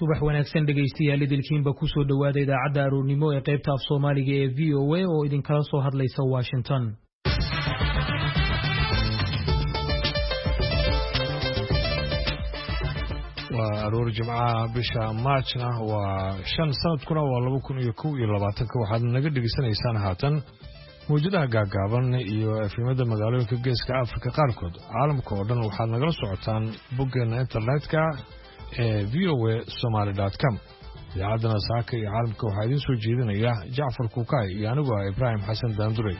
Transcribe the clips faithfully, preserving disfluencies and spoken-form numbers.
subax wanaagsan dhageystayaal idilkiinba ku soo dhawaada idaacadda aroornimo ee qaybta af Soomaaliga ee V O A oo idin kala soo hadlaysa Washington. waa aroor jimcaha bisha Maarchna waa shan sanadkuna waa laba kun iyo kow iyo labaatan waxaad naga dhageysanaysaan haatan mawjadaha gaagaaban iyo efimada magaalooyinka geeska Afrika qaarkood caalamka oo dhan waxaad nagala socotaan boggeena internetka ee v o a somali dot com. idaacadana saaka iyo caalamka waxaa idiin soo jeedinaya Jacfar Kuukay iyo anigu ah Ibrahim Xasan Daandure.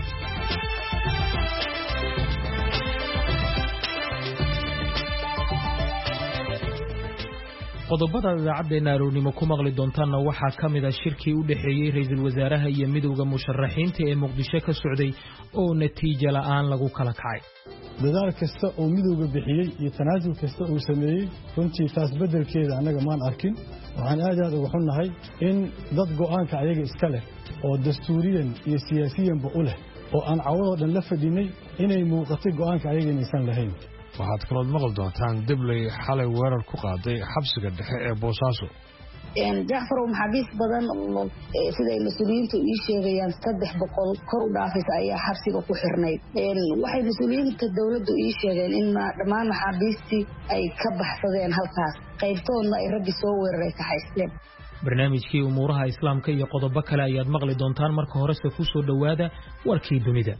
qodobada idaacaddeena aroornimo ku maqli doontaanna waxaa ka mid ah shirkii u dhaxeeyay ra'iisul wasaaraha iyo midowga musharaxiinta ee Muqdisho ka socday oo natiijo la'aan lagu kala kacay. dadaal kasta oo midowga bixiyay iyo tanaasul kasta oo sameeyay runtii taas bedelkeeda anaga maan arkin. waxaan aad aad uga xunnahay in dad go'aanka ayaga iska leh oo dastuuriyan iyo siyaasiyanba u leh oo aan cawado dhan la fadhinay inay muuqatay go'aanka ayaga inaysan lahayn. waxaad kalood maqli doontaan Dibley xalay weerar ku qaaday xabsiga dhexe ee Boosaaso. Jacfar maxaabiis badan oo sida mas'uuliyiintu ii sheegayaan saddex boqol kor u dhaafis ayaa xabsiga ku xirnay. waxay mas'uuliyiinta dawladdu ii sheegeen in dhammaan maxaabiistii ay ka baxsadeen halkaas qaybtoodna ay raggi soo weeraray ka haysteen. barnaamijkii umuuraha islaamka iyo qodobo kale ayaad maqli doontaan marka horese ku soo dhawaada warkii dunida.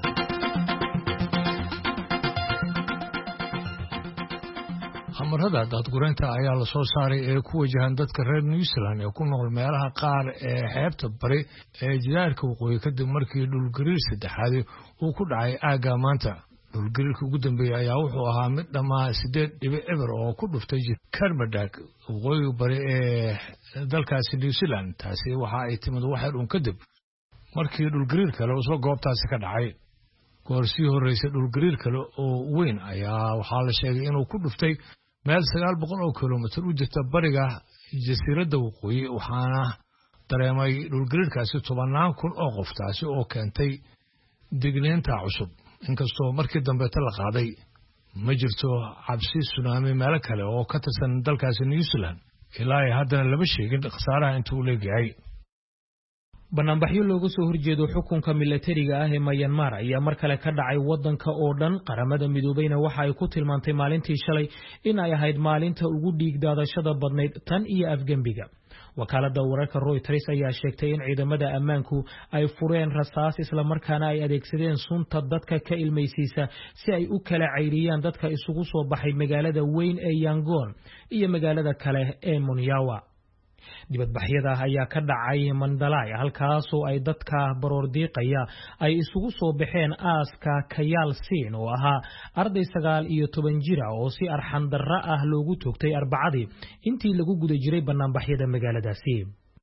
amarada dadgureynta ayaa la soo saaray ee ku wajahan dadka reer New Zealand ee ku nool meelaha qaar ee xeebta bari ee jidaarka waqooyi kadib markii dhulgariir saddexaad uu ku dhacay aaga maanta. dhulgariirka ugu dambeeyay ayaa wuxuu ahaa mid dhammaa sideed dhibic eber oo ku dhuftay Kermadec waqooyi bari ee dalkaasi New Zealand. taasi waxa ay timid waxay dhun kadib markii dhulgariir kale uu soo goobtaasi ka dhacay. goorsii horeysay dhulgariir kale oo weyn ayaa waxaa la sheegay inuu ku dhuftay meel sagaal boqol oo kiiloomitir u jirta bariga jasiiradda waqooyi waxaana dareemay dhulgariirkaasi tobanaan kun oo qof taasi oo keentay digniinta cusub. inkastoo markii dambe la qaaday ma jirto cabsi tsunami meel kale oo ka tirsan dalkaasi New Zealand ilaa ay haddana lama sheegin khasaaraha intuu leeyahay. banaanbaxyo looga soo horjeedo xukunka militariga ah ee Myanmar ayaa mar kale ka dhacay wadanka oo dhan. qaramada midoobayna waxa ay ku tilmaantay maalintii shalay in ay ahayd maalinta ugu dhiig daadashada badnayd tan iyo afgembiga. wakaalada wararka Reuters ayaa sheegtay in ciidamada ammaanku ay fureen rasaas isla markaana ay adeegsadeen sunta dadka ka ilmaysiisa si ay u kala cayriyaan dadka isugu soo baxay magaalada weyn ee Yangon iyo magaalada kale ee Munyawa. dibadbaxyada ayaa ka dhacay Mandalay halkaasoo ay dadka baroordiiqaya ay isugu soo baxeen aaska Kayaal Siin oo ahaa arday sagaal iyo toban jir ah oo si arxan darro ah loogu toogtay Arbacadii intii lagu guda jiray banaanbaxyada magaaladaasi.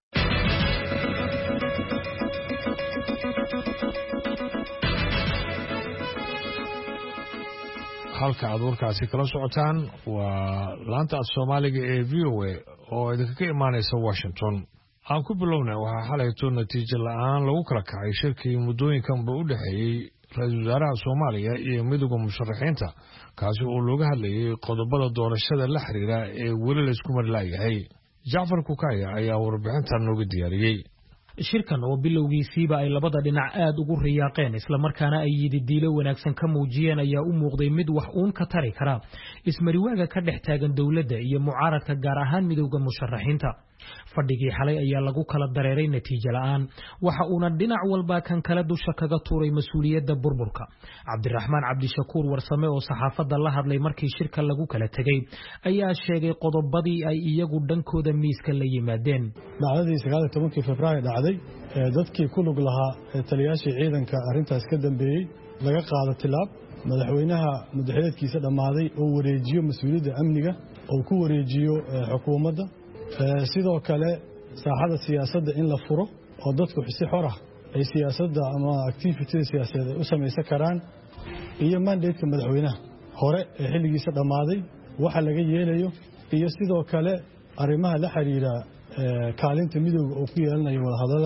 halka aad warkaasi kala socotaan waa laanta Soomaaliga ee V O A oo idinka imaanaysa Washington. aan ku bilownaa waxaa xalayto natiijo la'aan lagu kala kacay shirkii muddooyinkanba u dhaxeeyay ra'iisul wasaaraha Soomaaliya iyo midowga musharaxiinta kaasi oo looga hadlayay qodobada doorashada la xiriira ee weli la isku marlaayay. Jacfar Kuukay ayaa warbixintan nooga diyaariyay. shirkan oo bilowgiisiiba ay labada dhinac aad ugu riyaaqeen isla markaana ay yididiilo wanaagsan ka muujiyeen ayaa u muuqday mid wax uun ka tari kara ismariwaaga ka dhex taagan dawladda iyo mucaaradka gaar ahaan midowga musharaxiinta. fadhigii xalay ayaa lagu kala dareeray natiijo la'aan waxa uuna dhinac walba kan kala dusha kaga tuuray mas'uuliyadda burburka. Cabdiraxmaan Cabdishakuur Warsame oo saxaafadda la hadlay markii shirka lagu kala tagay ayaa sheegay qodobadii ay iyagu dhankooda miiska la yimaadeen. dhacdadii sagaal iyo tobankii Febraayo dhacday ee dadkii ku lug lahaa taliyaashii ciidanka arrintaas ka dambeeyay laga qaado tilaab madaxweynaha madaxweynkiisa dhamaaday oo wareejiyo mas'uuliyadda amniga oo ku wareejiyo xukuumadda. sidoo kale saaxada siyaasadda in la furo oo dadku si xor ah ay siyaasadda ama activity siyaasadeed u samaysan karaan iyo mandate madaxweynaha hore ee xilligiisa dhamaaday waxa laga yeelayo iyo sidoo kale arrimaha la xiriira kaalinta midowga oo ku yeelanayo wada hadallada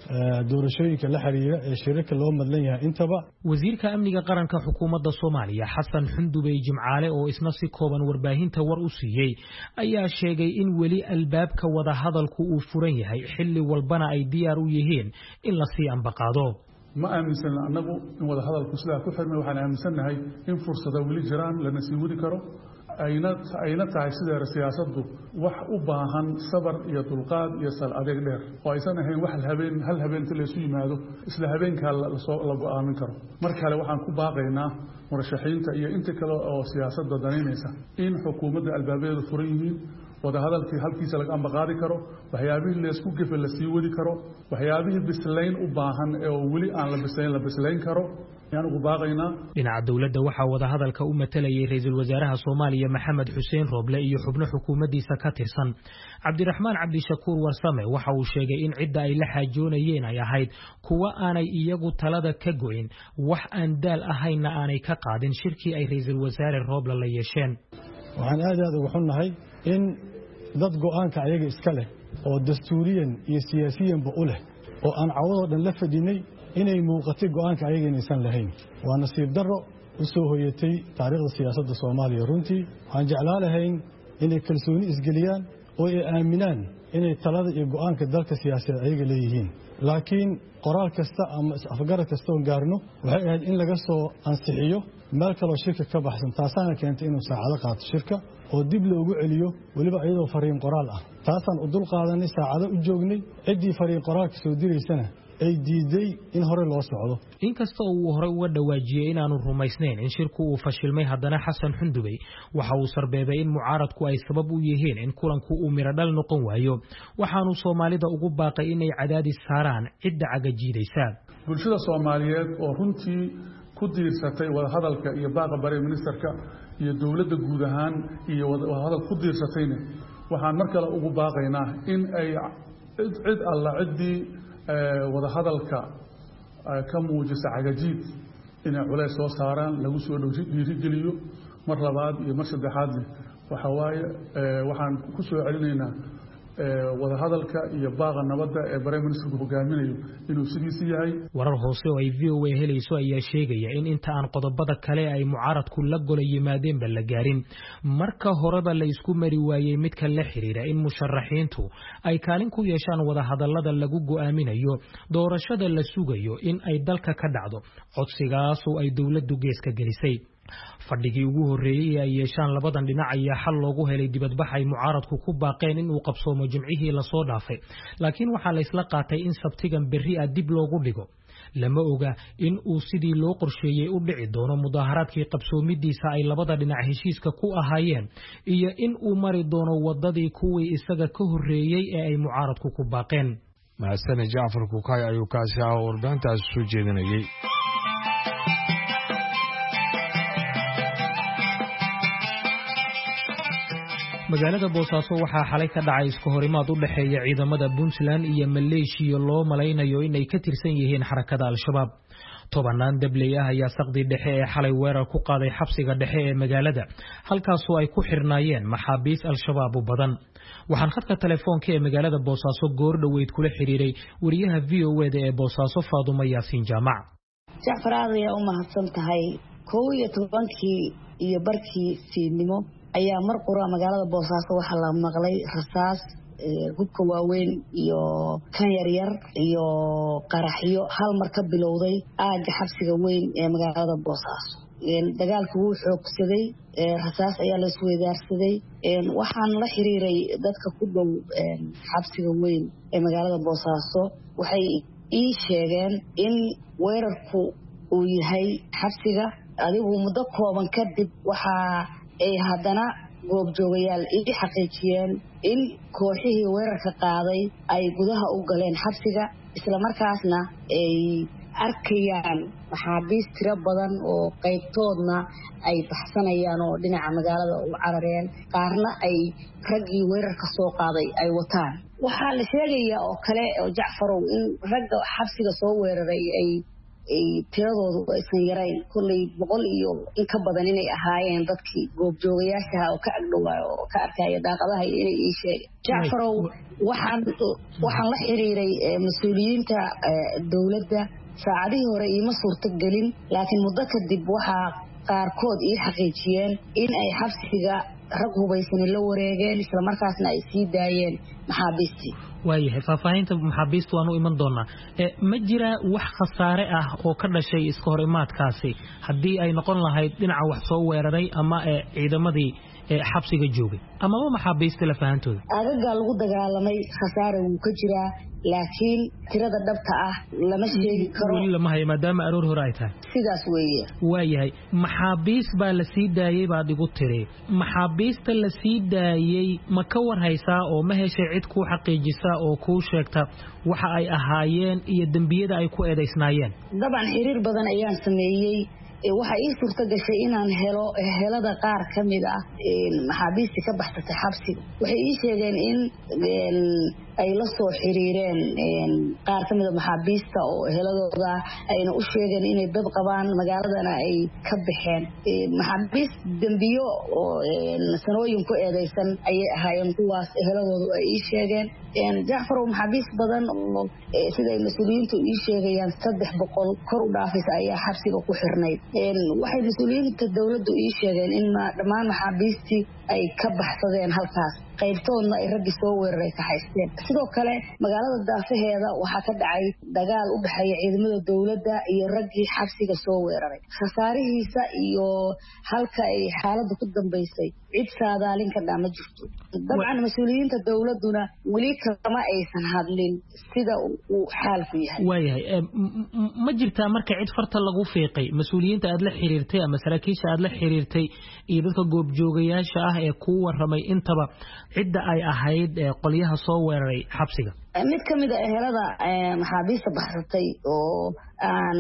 doorashooyinka la xiriira ee shirarka loo madlan yahay intaba. wasiirka amniga qaranka xukuumadda Soomaaliya Xasan Xundubey Jimcaale oo isna si kooban warbaahinta war u siiyay ayaa sheegay in weli albaabka wada hadalku uu furan yahay xilli walbana ay diyaar u yihiin in la sii ambaqaado. ma aaminsan annagu in wada hadalku sidaa ku xirmay waxaan aaminsanahay in fursado weli jiraan lana sii wadi karo ayna ayna tahay sida siyaasaddu wax u baahan sabar iyo dulqaad iyo sal adeeg dheer oo aysan ahayn wax habeen hal habeen inta la isu yimaado isla habeenka la soo la go'aamin karo mar kale waxaan ku baaqaynaa murashaxiinta iyo inta kale oo siyaasadda danaynaysa in xukuumadda albaabeedu furan yihiin wada hadalkii halkiisa laga ambaqaadi karo waxyaabihii la isku gefe la sii wadi karo waxyaabihii bislayn u baahan ee weli aan la bislayn la bislayn karo ayaan ugu baaqaynaa. dhinaca dawladda waxaa wada hadalka u matalayay ra'iisul wasaaraha Soomaaliya Maxamed Xuseen Roble iyo xubno xukuumaddiisa ka tirsan. Cabdiraxmaan Cabdishakuur Warsame waxa uu sheegay in cidda ay la xaajoonayeen ay ahayd kuwa aanay iyagu talada ka go'in wax aan daal ahayna aanay ka qaadin shirkii ay ra'iisul wasaare Roble la yeesheen. waxaan aad aad ugu xunnahay in dad go'aanka ayaga iska leh oo dastuuriyan iyo siyaasiyanba u leh oo aan cawadoo dhan la fadhinay inay muuqatay go'aanka ayaga inaysan lahayn. waa nasiib darro u soo hoyatay taariikhda siyaasadda Soomaaliya. runtii waxaan jeclaan lahayn inay kalsooni isgeliyaan oo ay aaminaan inay talada iyo go'aanka dalka siyaasadeed ayaga leeyihiin. laakiin qoraal kasta ama afgarad kasta oo gaarno waxay ahayd in laga soo ansixiyo meel kaloo shirka ka baxsan taasaana keentay inuu saacado qaato shirka oo dib loogu celiyo weliba iyadoo fariin qoraal ah. taasaan u dul qaadanay saacado u joognay ciddii fariin qoraalka soo diraysana ay diiday in hore loo socdo. inkasta oo uu hore uga dhawaajiyay inaanu rumaysnayn in shirku uu fashilmay haddana Xasan Xundubey waxa uu sarbeebay in mucaaradku ay sabab u yihiin in kulanku uu miro dhal noqon waayo waxaanu Soomaalida ugu baaqay inay cadaadis saaraan cidda cagajiidaysa. bulshada Soomaaliyeed oo runtii ku diirsatay wada hadalka iyo baaqa bare ministerka iyo dawladda guud ahaan iyo wada hadal ku diirsatayna waxaan mar kale ugu baaqaynaa in ay cid alla ciddii wada hadalka ka muujisa cagajiid inay culays soo saaraan lagu soo dhiirigeliyo mar labaad iyo mar saddexaad waxa waaye waxaan ku soo celinaynaa wada hadalka iyo baaqa nabadda ee Prime Minister hogaaminayo inuu sidiisa yahay. warar hoose oo ay V O A helayso ayaa sheegaya in inta aan qodobada kale ay mucaaradku la gola yimaadeen ba la gaarin marka horeba la isku mari waayay midka la xiriira in musharaxiintu ay kaalin ku yeeshaan wada hadallada lagu go'aaminayo doorashada la sugayo in ay dalka ka dhacdo codsigaas oo ay dawladdu geeska gelisay. fadhigii ugu horeeyay ay yeeshaan labadan dhinac ayaa xal loogu helay dibadbax ay mucaaradku ku baaqeen in uu qabsoomo jimcihii la soo dhaafay laakiin waxaa la isla qaatay in sabtigan berri ah dib loogu dhigo. lama oga in uu sidii loo qorsheeyay u dhici doono mudaharaadkii qabsoomidiisa ay labada dhinac heshiiska ku ahaayeen iyo in uu mari doono wadadii kuwii isaga ka horeeyay ee ay mucaaradku ku baaqeen. mahadsanid Jaafar Kukay ayuu kaasi ah warbaahintaas soo jeedinayay. magaalada Boosaaso waxaa xalay ka dhacay isku horimaad u dhaxeeya ciidamada Puntland iyo Malaysia loo malaynayo inay ka tirsan yihiin xarakada Al-Shabaab. tobanaan dabley ah ayaa saqdi dhexe ee xalay weerar ku qaaday xabsiga dhexe ee magaalada halkaas oo ay ku xirnaayeen maxaabiis Al-Shabaab u badan. waxaan khadka telefoonka ee magaalada Boosaaso goor dhaweyd kula xiriiray wariyaha V O A ee Boosaaso Faadumo Yaasiin Jaamac. Jacfar ayaa u mahadsan tahay kow iyo tobankii iyo barkii fiidnimo ayaa mar qura magaalada Boosaaso waxa la maqlay rasaas hubka waaweyn iyo kan yar yar iyo qaraxyo hal mar ka bilowday aaga xabsiga weyn ee magaalada Boosaaso. dagaalku wuu xoogsaday rasaas ayaa la isweydaarsaday waxaan la xiriiray dadka ku dhow xabsiga weyn ee magaalada Boosaaso waxay ii sheegeen in weerarku uu yahay xabsiga adigu muddo kooban kadib waxa ay haddana goobjoogayaal ii xaqiijiyeen in kooxihii weerarka qaaday ay gudaha u galeen xabsiga isla markaasna ay arkayaan maxaabiis tiro badan oo qaybtoodna ay baxsanayaan oo dhinaca magaalada u carareen qaarna ay raggii weerarka soo qaaday ay wataan. waxaa la sheegayaa oo kale oo Jacfarow in ragga xabsiga soo weeraray ay tiradoodu aysan yarayn kulley boqol iyo in ka badan inay ahaayeen dadkii goobjoogayaashaha oo ka agdhowaa oo ka arkaya daaqadaha iyo inay ii sheegeen jacfarow waxaan waxaan la xiriiray mas-uuliyiinta dowladda saacadihii hore iima suurto gelin laakiin muddo kadib waxaa qaarkood ii xaqiijiyeen in ay xabsiga rag hubaysani la wareegeen isla markaasna ay sii daayeen maxaabiistii waayahay faahfaahinta maxaabiista waan u iman doonaa ma jira wax khasaare ah oo ka dhashay iska hor imaadkaasi haddii ay noqon lahayd dhinaca wax soo weeraray ama ciidamadii xabsiga joogay amaba maxaabiista la fahantooda aagagaa lagu dagaalamay khasaare wuu ka jiraa laakiin tirada dhabta ah lama sheegi karo weli lama hayo maadaama aroor hore ay tahay sidaas weeye waayahay maxaabiis baa la sii daayey baad igu tiri maxaabiista la sii daayey ma ka war haysaa oo ma heshay cid kuu xaqiijisa oo kuu sheegta waxa ay ahaayeen iyo dembiyada ay ku eedaysnaayeen dabcan xiriir badan ayaan sameeyey waxa ii suurto gashay inaan helo helada qaar ka mid ah maxaabiistii ka baxsatay xabsiga waxay ii sheegeen in ay la soo xiriireen qaar ka mid a maxaabiista oo heladooda ayna u sheegeen inay dad qabaan magaaladana ay ka baxeen maxaabiist dembiyo oo sanooyin ku eedaysan ayay ahaayeen kuwaas heladoodu ay ii sheegeen jacfarow maxaabiis badan oo siday mas-uuliyiintu ii sheegayaan saddex boqol kor u dhaafaysa ayaa xabsiga ku xirnayd waxay mas-uuliyiinta dowladdu ii sheegeen in dhammaan maxaabiistii ay ka baxsadeen halkaas qaybtoodna ay raggi soo weeraray ka haysteen sidoo kale magaalada daafaheeda waxaa ka dhacay dagaal u dhexeeya ciidamada dowladda iyo raggii xabsiga soo weeraray khasaarihiisa iyo halka ay xaaladda ku dambaysay cid saadaalin ka dhaa ma jirto dabcan mas-uuliyiinta dowladduna weli kama aysan hadlin sida uu xaalku yahay waayahay ma jirtaa marka cid farta lagu fiiqay mas-uuliyiinta aad la xiriirtay ama saraakiisha aad la xiriirtay iyo dadka goobjoogayaasha ah ee kuu warramay intaba cidda ay ahayd qolyaha soo weeraray xabsiga mid ka mid a ehelada maxaabiista baxsatay oo aan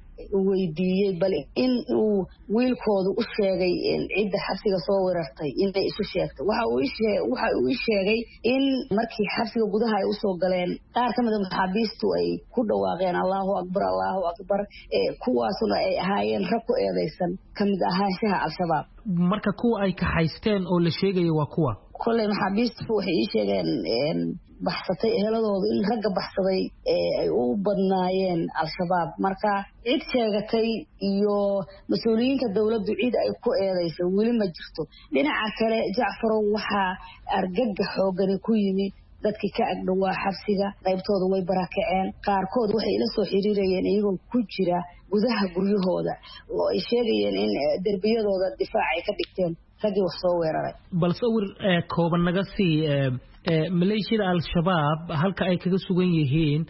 weydiiyey bal in uu wiilkoodu u sheegay cidda xabsiga soo weerartay inay isu sheegtay waxa uu waxa uu ii sheegay in markii xabsiga gudaha ay usoo galeen qaar ka mid a maxaabiistu ay ku dhawaaqeen allahu akbar allahu akbar kuwaasuna ay ahaayeen rag ku eedaysan ka mid ahaanshaha al-shabaab marka kuwa ay kaxaysteen oo la sheegayo waa kuwa kolley maxaabiistu waxay ii sheegeen baxsatay eheladoodu in ragga baxsaday ay u badnaayeen al-shabaab marka cid sheegatay iyo mas-uuliyiinta dowladdu cid ay ku eedaysay weli ma jirto dhinaca kale jacfarow waxaa argagga xoogani ku yimi dadkii ka agdhowaa xabsiga qaybtooda way barakaceen qaarkood waxay ila soo xiriirayeen iyagoo ku jira gudaha guryahooda oo ay sheegayeen in derbiyadooda difaac ay ka dhigteen raggii wax soo weeraray bal sawir kooban naga sii maleeshiyada al-shabaab halka ay kaga sugan yihiin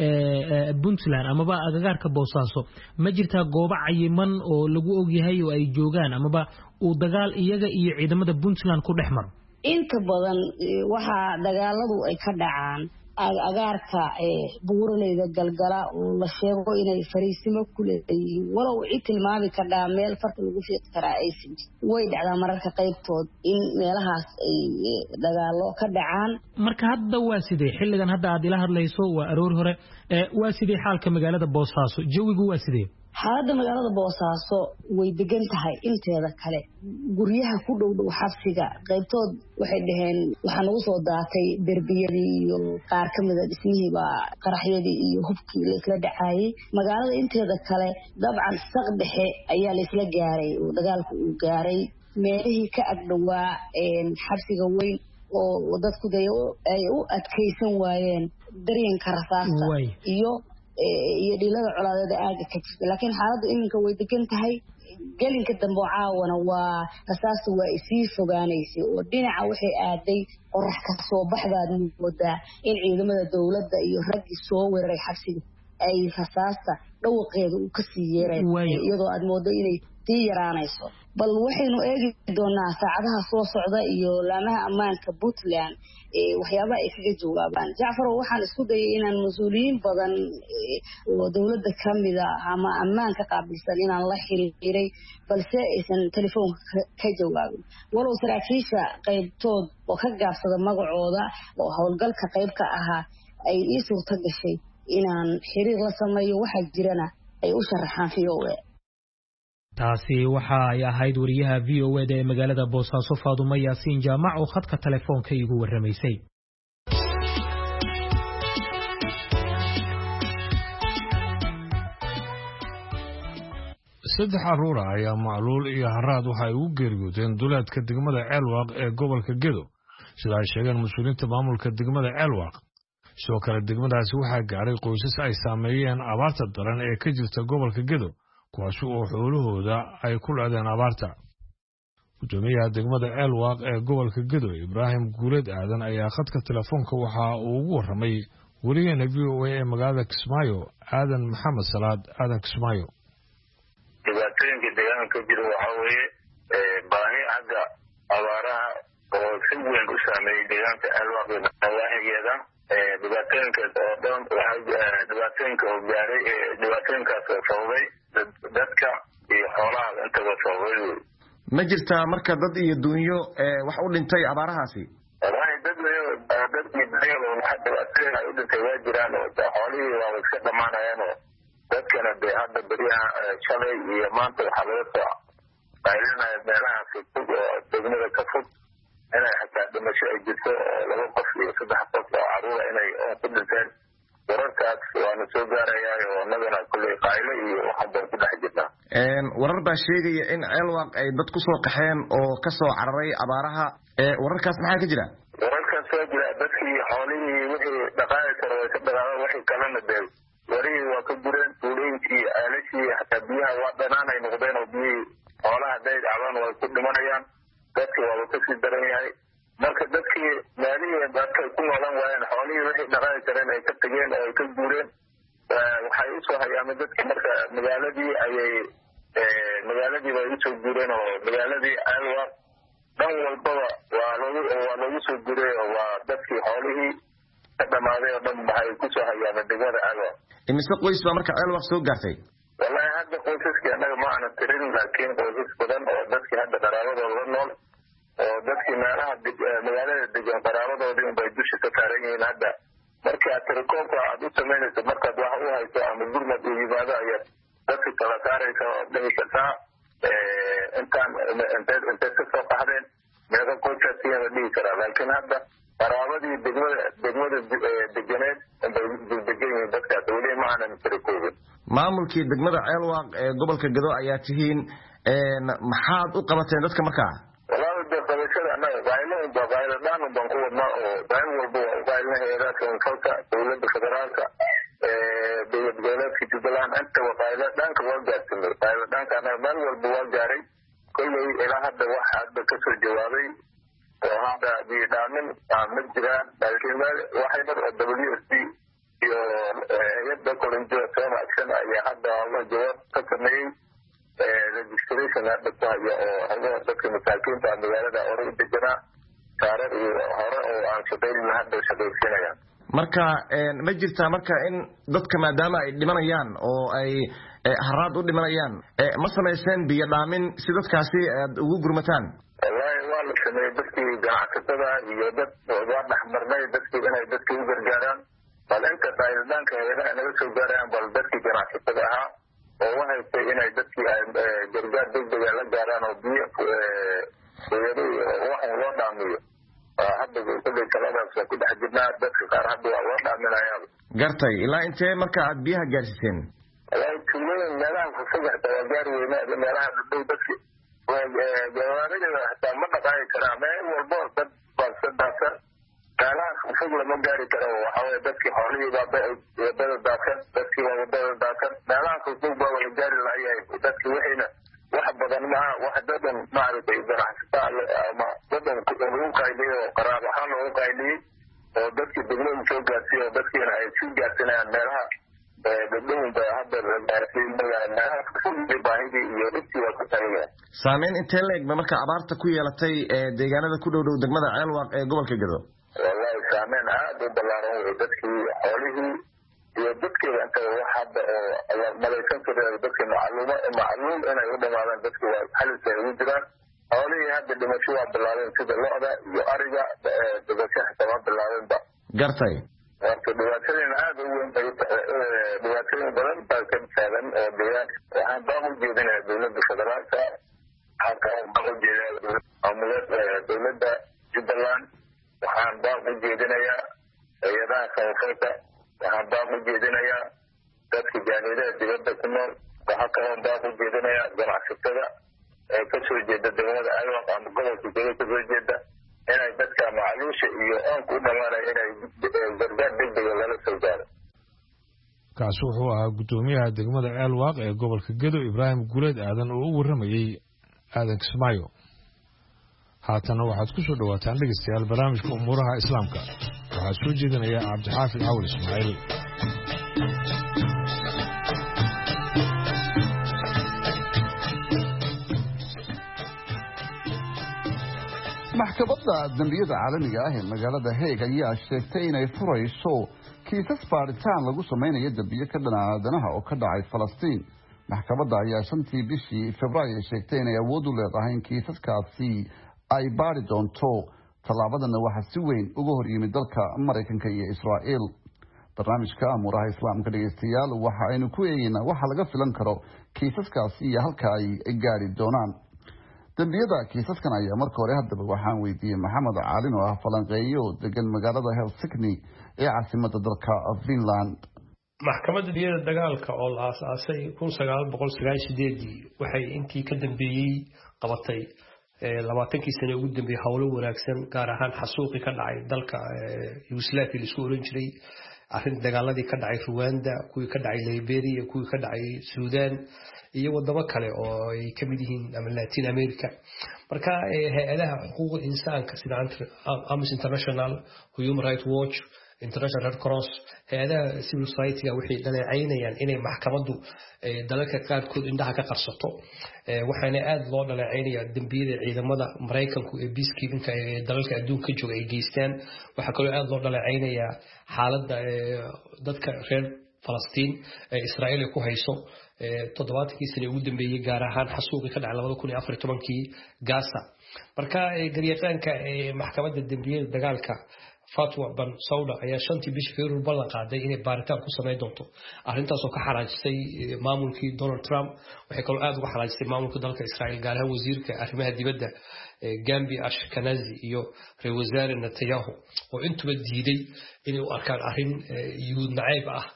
puntland amaba agagaarka boosaaso ma jirtaa goobo cayiman oo lagu ogyahay oo ay joogaan amaba uu dagaal iyaga iyo ciidamada puntland ku dhex maro inta badan waxaa dagaaladu ay ka dhacaan agaarka buuraleyda galgala oo la sheego inay fariisimo ku leeyihiin walow cid tilmaami kadhaa meel farta lagu fiiqi karaa aysan way dhacdaa mararka qaybtood in meelahaas ay dagaalo ka dhacaan marka hadda waa sidee xilligan hadda aad ila hadlayso waa aroor hore waa sidee xaalka magaalada boosaaso jawigu waa sidee xaaladda magaalada boosaaso way degan tahay inteeda kale guryaha ku dhow dhow xabsiga qaybtood waxay dhaheen waxaa nagu soo daatay derbiyadii iyo qaar ka mida dhismihiiba qaraxyadii iyo hubkii laisla dhacaayey magaalada inteeda kale dabcan saq dhexe ayaa laisla gaaray oo dagaalku uu gaaray meelihii ka agdhowaa xabsiga weyn oo dadku de ay u adkaysan waayeen daryanka rasaasta iyo iyo dhilada colaadeeda aaga ka jirta laakiin xaaladdu iminka way degan tahay gelinka dambe oo caawana waa rasaasta waa isii fogaanaysay oo dhinaca waxay aaday qorax ka soo baxdaad moodaa in ciidamada dowladda iyo raggii soo weeraray xabsiga ay rasaasta dhawaqeeda uu kasii yeeray iyadoo aad moodo inay sii yaraanayso bal waxaynu eegi doonaa saacadaha soo socda iyo laamaha ammaanka puntland waxyaabaha ay kaga jawaabaan jacfarow waxaan isku dayay inaan mas-uuliyiin badan oo dowladda ka mida ama ammaanka qaabilsan inaan la xiriiray balse aysan telefoonka ka jawaabin walow saraakiisha qaybtood oo ka gaabsada magacooda oo howlgalka qayb ka ahaa ay ii suurto gashay inaan xiriir la sameeyo waxaa jirana ay u sharaxaan v o a. taasi waxa ay ahayd wariyaha v o a da ee magaalada Boosaaso Faadumo Yaasiin Jaamac oo khadka telefoonka igu warramaysay. saddex caruur ah ayaa macluul iyo haraad waxa ay ugu geeriyoodeen duleedka degmada Ceelwaaq ee gobolka Gedo sida ay sheegeen mas'uuliyiinta maamulka degmada Ceelwaaq. sidoo kale degmadaasi waxaa gaaray qoysas ay saameeyeen abaarta daran ee ka jirta gobolka Gedo kuwaas oo xoolahooda ay ku leedeen abaarta. gudoomiyaha degmada Ceelwaaq ee gobolka Gedo Ibraahim Guuleed Aadan ayaa khadka telefoonka waxa uu ugu warramay wariyaha v o a ee magaalada Kismaayo Aadan Maxamed Salaad Aadan Kismaayo. dhibaatooyinka deegaanka jira waxa weeye baahi xagga abaaraha oo si weyn u saameeyay deegaanka Ceelwaaq iyo nawaaxigeeda. dhibaatooyinka oo dhan dhibaatooyinka oo gaaray dhibaatooyinkaas oo sababay dadka iyo xoolaha intaba sababay. ma jirtaa marka dad iyo dunyo wax u dhintay abaarahaasi? wallahi dad weeyo dad iyo dunyo waxa dhibaatooyin ay u dhintay waa jiraan oo xoolihii waa iska dhamaanayaan oo dadkana de hadda beriyaha shalay iyo maanta waxaa laga soo qaylinaya meelaha fog oo degmada ka fog inay xataa dhimasho ay jirto oo laba qof iyo saddex qof oo caruura inay ku dhinteen. wararkaas waana soo gaarayaa oo annagana kulley qayle iyo waxaan baan ku dhex jirnaa. warar baa sheegaya in Ceelwaaq ay dad ku soo qaxeen oo ka soo cararay abaaraha. wararkaas maxaa ka jira? wararkaas waa jira dadkii xoolihii wixii dhaqaali karo way ka dhaqaaqeen wixii kalena dee warihii waa ka gureen tuulooyinkii aalashii xataa biyaha waa dhanaan ay noqdeen oo biyihii xoolaha hadday dhacdaan way ku dhimanayaan. dadkii waaba kasii daran yahay marka dadkii maalihii dadkay ku noolan waayeen xoolihii wixii dhaqaali kareen ay ka tageen oo ay ka guureen. waxay usoo hayaameen dadkii marka magaaladii ayay magaaladii bay usoo guureen oo magaaladii Ceelwaaq dhan walbaba waa loogu waa loogu soo guuray oo waa dadkii xoolihii ka dhamaaday oo dhan waxay kusoo hayaameen degmada Ceelwaaq. imise qoys baa marka Ceelwaaq soo gaartay? wallahi hadda qoysaskii annaga ma aanan tirin laakiin qoysas badan oo dadkii hadda qaraabadooda la nool oo dadkii meelaha magaalada degan qaraabadoodii unbay dusha ka saaran yihiin. hadda markii aad telekoonka aad u samaynayso markaad wax u hayso ama gurmad uu yimaado ayaad dadka kala saaraysa oo dhihi kartaa intaan inteed inteed ka soo qaxdeen meeqa qoysaas siyaada dhihi karaa. laakiin hadda qaraabadii degmada degmada deganeed unbay degan yihiin dadkaas weli ma aanan telekoobin. maamulkii degmada Ceelwaaq ee gobolka Gedo ayaa tihiin maxaad u qabateen dadka markaa? wallahi de qabashada annaga qaylo unba qaylo dhaan unbaan ku wadnaa oo qayl walba waa u qaylina heeraadka unfalka dowladda federaalka dowlad goboleedka Jubbaland intaba qaylo dhaanka waa gaarsinay. qaylo dhaanka annaga meel walba waa gaaray kolley ilaa hadda wax hadda kasoo jawaabay oo hadda biidhaamin ma jiraan. laakiin meel waxay dad oo w s d iyo hay'adda kolinjo sama action ayaa hadda la jawaab ka sameeyey registration hadda ku haya oo hadaa dadka masaakiinta magaalada hore u deganaa saarar iyo hore oo aan shaqaynina hadda shaqaysiinayaan. marka ma jirtaa marka in dadka maadaama ay dhimanayaan oo ay haraad u dhimanayaan ma samayseen biyo dhaamin si dadkaasi aad ugu gurmataan? wallahi waa la sameeyey dadkii ganacsatada iyo dad waa dhexmarnay dadkii inay dadka u gargaaraan bal inta qayladhaanka hayadaha naga soo gaarayaan bal dadkii ganacsatada ahaa oo wahaystay inay dadkii gargaar degdega la gaaraan oo biyo hooyado waxan loo dhaamiyo. hadda kulley taladaas waa ku dhex jirnaa dadka qaar hadda waa loo dhaaminayaa. gartay ilaa intee marka aad biyaha gaarsiiseen? wallahi tuulooyin meelaha fofog xataa waa gaari weynaa meelaha dhadhow dadki gawaarida xataa ma dhaqaaqi karaa meel walbo dad baasa daadsan meelaha fofog lama gaari karo. waxaweye dadkii xoolihii baa wadada daadsan dadkii waa wadada daadsan meelaha fofog baa wala gaari lahayahay dadki wixiina wax badan maaha wax dadan maaragtay ganacsataa ama dadan lagu qayliyey oo qaraab ahaan loogu qayliyey oo dadkii degmada soo gaarsiiy oo dadkiina ay sii gaarsinayaan meelaha dadhowinba hadda meelaha fofog baahidii iyo dhibtii waa ku tagayaan. saameyn intee la eg ba marka abaarta ku yeelatay deegaanada ku dhow dhow degmada Ceelwaaq ee gobolka Gedo? wallahi saameyn aad u ballaaran wey dadkii xoolihii iyo dadkeeda inta wax hadda oo malaysan kareeyo dadkii macluuma macluum inay u dhamaadaan dadkii waa xalis ay ugu jiraan. xoolihii hadda dhimasho waa bilaabeen sida lo'da iyo ariga dhimasho xitaa waa bilaabeenba. gartay horta dhibaatooyin aada u weyn bay dhibaatooyin badan baa ka taagan oo deegaanka waxaan baa u jeedinayaa dowladda federaalka waxaan kaloo baa u jeedinayaa maamuleed dowladda jubbaland waxaan baa u jeedinayaa hay-adaha samafalka waxaan baa u jeedinayaa dadka jaamiyadaha dibadda ku nool waxaa kaloo baa u jeedinayaa ganacsatada ee kasoo jeeda degmada ayaq ama gobolka jega kasoo jeeda inay dadka macluusha iyo oonka u dhamaanaya inay gargaar degdega lala soo gaaro. kaasi wuxuu ahaa guddoomiyaha degmada ceelwaaq ee gobolka gedo ibraahim guuleed aadan oo u warramayey aadan kismaayo. haatana waxaad ku soo dhawaataan dhegeystayaal barnaamijka umuuraha islaamka waxaa soo jeedinaya cabdixaafid cawal ismaaciil. maxkamadda dambiyada caalamiga ah ee magaalada Hague ayaa sheegtay inay furayso kiisas baaritaan lagu samaynayo dambiyo ka dhan aadanaha oo ka dhacay Falastiin. maxkamadda ayaa shantii bishii Febraayo sheegtay inay awood u leedahay in kiisaskaasi ay baari doonto. tallaabadana waxaa si weyn uga hor yimid dalka Mareykanka iyo Israa'iil. barnaamijka Amuuraha Islaamka dhegeystayaal waxa aynu ku eegaynaa waxa laga filan karo kiisaskaasi iyo halka ay gaari doonaan. dambiyada kiisaskan ayaa marka hore haddaba waxaan weydiiyey maxamed caalin oo ah falanqeeyo oo degan magaalada Helsinki ee caasimadda dalka Finland. maxkamadda dambiyada dagaalka oo la aasaasay kun sagaal boqol sagaashan iyo sideed waxay intii ka dambeeyay qabatay labaatankii sano ugu dambeeyay howlo wanaagsan gaar ahaan xasuuqi ka dhacay dalka Yugoslavia la isku oran jiray arrin dagaaladii ka dhacay Rwanda kuwii ka dhacay Liberia kuwii ka dhacay Sudan iyo wadamo kale oo ay ka mid yihiin ama Latin America. marka hay'adaha xuquuqda insaanka sida Amnesty International, Human Rights Watch, International Red Cross, hay'adaha civil society waxay dhaleecaynayaan inay maxkamaddu dalalka qaarkood indhaha ka qarsato. waxaana aad loo dhaleecaynayaa dambiyada ciidamada Mareykanku ee peacekeeping ee dalalka adduunka jooga ay geystaan. waxa kaloo aad loo dhaleecaynayaa xaaladda dadka reer Falastiin ee Israa'iil ku hayso toddobaadkii sano ugu dambeeyay gaar ahaan xasuuqi ka dhacay laba kun iyo afar iyo toban Gaza. marka garyaqaanka maxkamadda dambiyada dagaalka Fatwa Bensouda ayaa shantii bishii Febraayo ballan qaaday inay baaritaan ku sameyn doonto arrintaas oo ka xaraajisay maamulkii Donald Trump. waxay kaloo aad uga xaraajisay maamulka dalka Israa'iil gaar ahaan wasiirka arrimaha dibadda Gambi Ashkenazi iyo ra'iisul wasaare Netanyahu oo intuba diiday inay u arkaan arrin yuhuud nacayb ah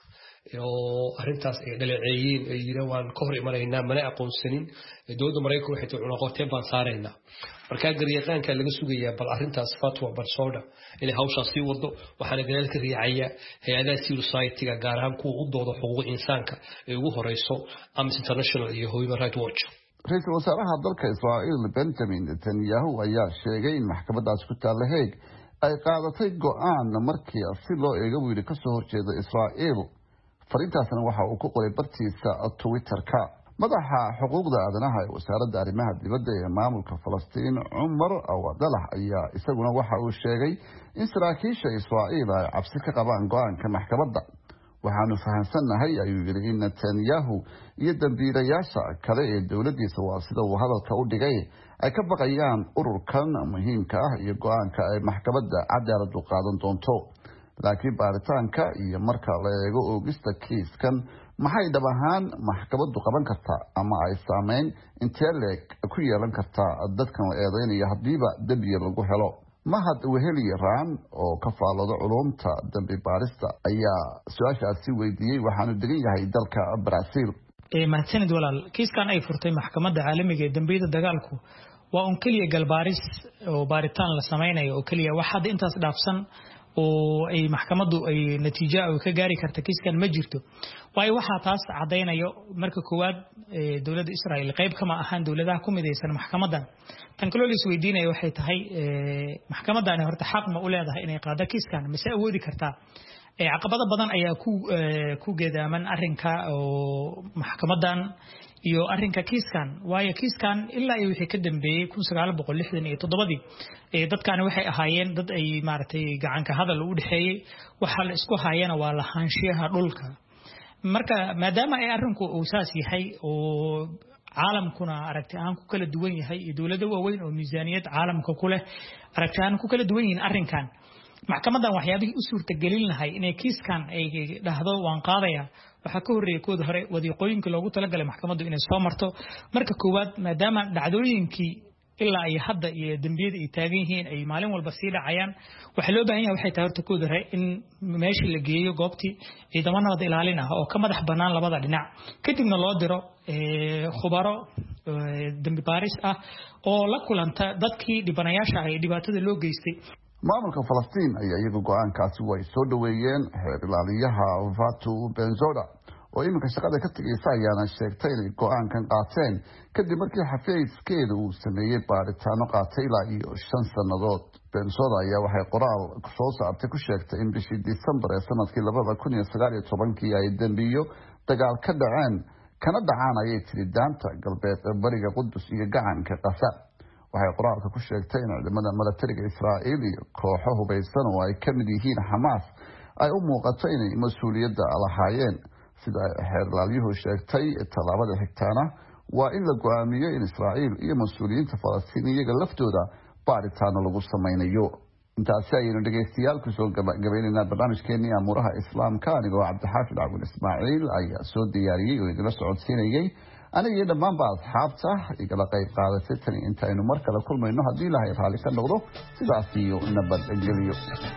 oo arrintaas ay dhaleeceeyeen ay yiraahdeen waan ka hor imanaynaa mana aqoonsanin dowladda Mareykanka waxay tii cunaqabateyn baan saaraynaa. marka garyaqaanka laga sugayaa bal arrintaas Fatwa Bensouda inay hawshaas sii wado waxaana gadaal ka riixaya hay'adaha civil society-ga gaar ahaan kuwa u dooda xuquuqda insaanka ee ugu horeyso Amnesty International iyo Human Rights Watch. ra-iisul wasaaraha dalka Israa'iil Benjamin Netanyahu ayaa sheegay in maxkamadaas ku taalla Hague ay qaadatay go'aan markii si loo eego wiil ka soo horjeeda Israa'iil. fariintaasna waxa uu ku qoray bartiisa Twitter-ka. madaxa xuquuqda aadanaha ee wasaaradda arrimaha dibadda ee maamulka Falastiin Umar Awadalah ayaa isaguna waxa uu sheegay in saraakiisha Israa'iil ay cabsi ka qabaan go'aanka maxkamadda. waxaanu fahamsanahay ayuu yiri in Netanyahu iyo dambiilayaasha kale ee dowladdiisa waa sida uu hadalka u dhigay ay ka baqayaan ururkan muhiimka ah iyo go'aanka ay maxkamadda cadaaladu qaadan doonto. laakiin baaritaanka iyo marka la eego oogista kiiskan maxay dhab ahaan maxkamaddu qaban kartaa ama ay saameyn intee leeg ku yeelan kartaa dadkan la eedeynaya haddiiba dembiga lagu helo. mahad weheli raan oo ka faalooda culumta dambi baarista ayaa su-aashaasi weydiiyey waxaanu degan yahay dalka Brazil. mahadsanid walaal. kiiskan ay furtay maxkamadda caalamiga ee dambiyada dagaalku waa un keliya galbaaris oo baaritaan la sameynayo oo keliya wax hadda intaas dhaafsan oo ay maxkamaddu ay natiijo ay ka gaari karto kiiskan ma jirto. waayo waxa taas cadeynayo marka koowaad dawladda Israa'iil qayb kama ahaan dawladaha ku midaysan maxkamaddan. tan kale oo is weydiinaya waxay tahay maxkamaddan horta xaq ma u leedahay inay qaado kiiskan mise awoodi kartaa. caqabado badan ayaa ku ku geedaaman arrinka oo maxkamaddan iyo arrinka kiiskan. waayo kiiskan ilaa ay wixii ka dambeeyay kun sagaal boqol lixdan iyo toddoba ee dadkan waxay ahaayeen dad ay maartay gacan ka hadal u dhaxeeyay waxa la isku haayana waa lahaanshiyaha dhulka. marka maadaama ay arrinku uu saas yahay oo caalamkuna aragti aan ku kala duwan yahay dawladda waaweyn oo miisaaniyad caalamka ku leh aragti aan ku kala duwan yihiin arrinkan maxkamadan waxyaabihii u suurtagelin lahay inay kiiskan ay dhahdo waan qaadaya waxa ka horeeyay kood hore wadiiqooyinka loogu talagalay maxkamaddu inay soo marto marka koowaad maadaama dhacdooyinkii ilaa ay hadda iyo dambiyada ay taagan yihiin ay maalin walba sii dhacayaan waxa loo baahan yahay waxay tahay horta kood hore in meeshii la geeyo goobtii ciidamo nabad ilaalin ah oo ka madax banaan labada dhinac kadibna loo diro khubaro dambi baaris ah oo la kulanta dadkii dhibanayaasha ah ee dhibaatada loo geystay maamulka Falastiin ayaa iyagu go'aankaasi way soo dhaweeyeen heer ilaaliyaha Fatu Benzoda oo iminka shaqada ka tagaysa ayaana sheegtay inay go'aankan qaateen kadib markii xafiiskeedu uu sameeyay baaritaano qaatay ilaa iyo shan sannadood Benzoda ayaa waxay qoraal soo saartay ku sheegtay in bishii December ee sanadkii laba kun iyo sagaal iyo toban ay dambiyo dagaal ka dhaceen kana dhacaan ayay tiri daanta galbeed ee bariga Qudus iyo gacanka Gaza waxay qoraalka ku sheegtay in ciidamada militariga Israa'iil iyo kooxo hubeysan oo ay ka mid yihiin Hamas ay u muuqato inay mas'uuliyadda lahaayeen sida heer ilaaliyuhu sheegtay talaabada xigtaana waa in la go'aamiyo in Israa'iil iyo mas'uuliyiinta Falastiin iyaga laftooda baaritaano lagu sameynayo intaasi ayaynu dhegeystayaal ku soo gabaynayna barnaamijkeennii amuuraha islaamka anigoo Cabdixaafid Cabdi Ismaaciil ayaa soo diyaariyay oo idila socodsiinayay aniga iyo dhammaanba asxaabta igala qayb qaadatay tan intaynu mar kale kulmayno haddii Ilaahay raali ka noqdo sidaas iyo nabadgelyo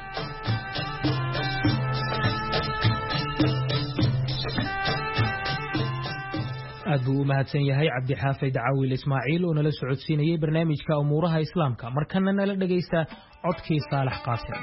aad buu u mahadsan yahay Cabdixaafid Caawil Ismaaciil oo nala socodsiinayay barnaamijka umuuraha islaamka markana nala dhageysta codkii Saalax Qaasim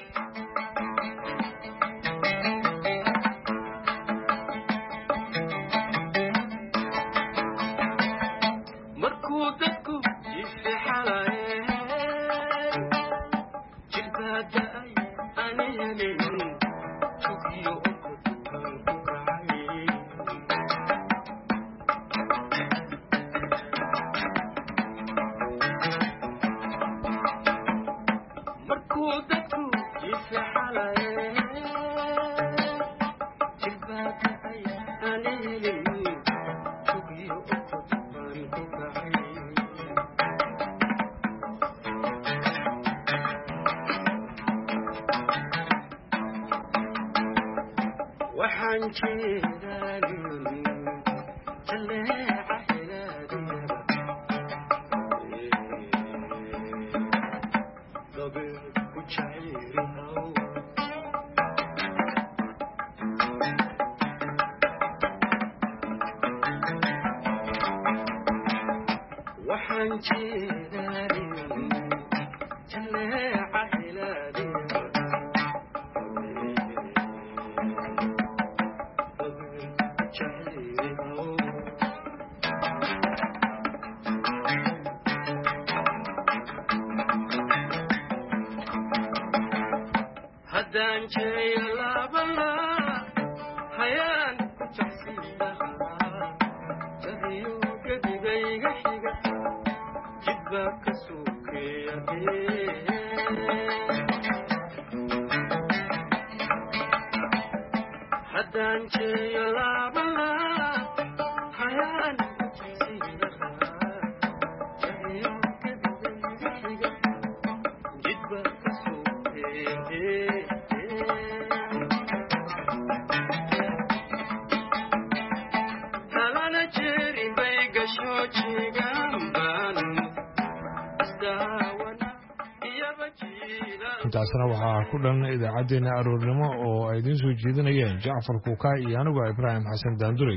intaasna waxaa ku dhan idaacadeena aroornimo oo ay idin soo jeedinayeen Jaafar Kuukaa iyo anigu Ibraahim Xasan Daandulay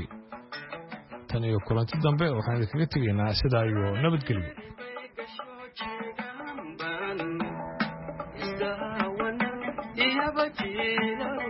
tan iyo kulanti dambe waxaan idinkaga tegaynaa sidaa iyo nabadgelyo